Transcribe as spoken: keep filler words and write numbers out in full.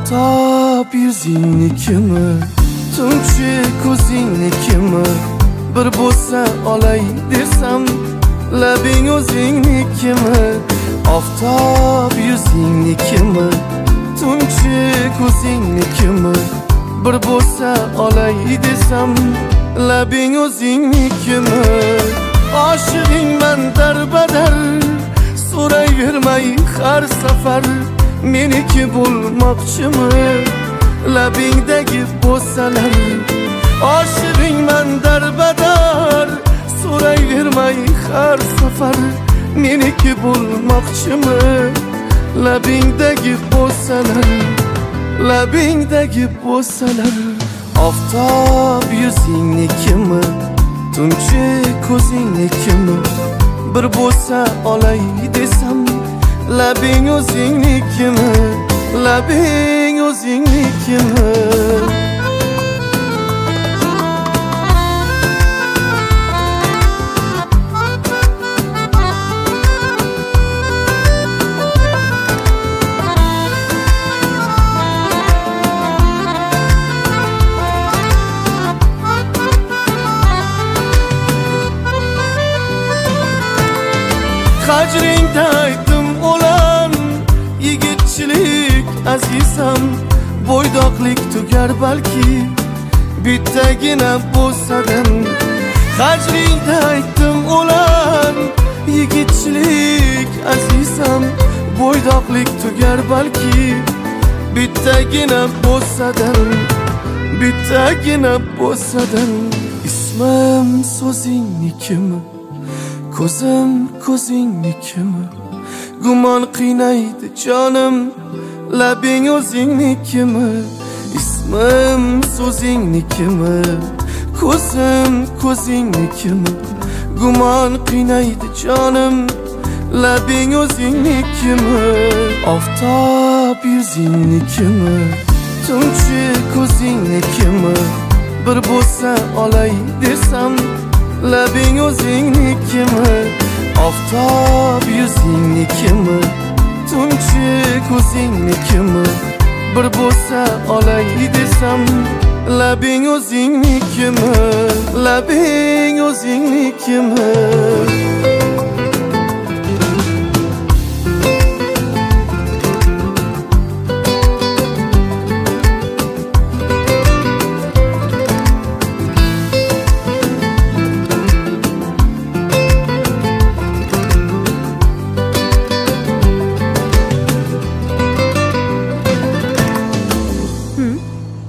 Oftob yuzingnikimi, tunchi ko'zingnikimi, bir bo'lsa olay desam, labing o'zingnikimi? Oftob yuzingnikimi, tunchi ko'zingnikimi, bir bo'lsa olay desam, labing o'zingnikimi? Oshig'ingman darbadar, so'rayvermay har safar, meniki bo'lmoqchimi labingdagi bo'salar? Oshig'ingman darbadar, so'rayvermay har safar, meniki bo'lmoqchimi labingdagi bo'salar? Labingdagi bo'salar. Oftob yuzingnikimi, tunchi ko'zingnikimi, bir bo'lsa olay desam, labing o'zingnikimi? Labing o'zingnikimi? Hajringda aytdim o'lan yigitchilik azizam, bo'ydoqlik tugar balki bittagina bo'sadan. Hajringda aytdim o'lan yigitchilik azizam, bo'ydoqlik tugar balki bittagina bo'sadan, bittagina bo'sadan. Ismim so'zingnikimi, ko'zim ko'zingnikimi, gumon qiynaydi jonim, labing o'zingnikimi? Ismim so'zingnikimi, ko'zim ko'zingnikimi, gumon qiynaydi jonim, labing o'zingnikimi? Oftob yuzingnikimi, tunchi ko'zingnikimi, bir bo'lsa olay desam, labing o'zingnikimi? Oftob yuzingnikimi, tunchi ko'zingnikimi, bir bo'lsa olay desam, labing o'zingnikimi? Labing o'zingnikimi?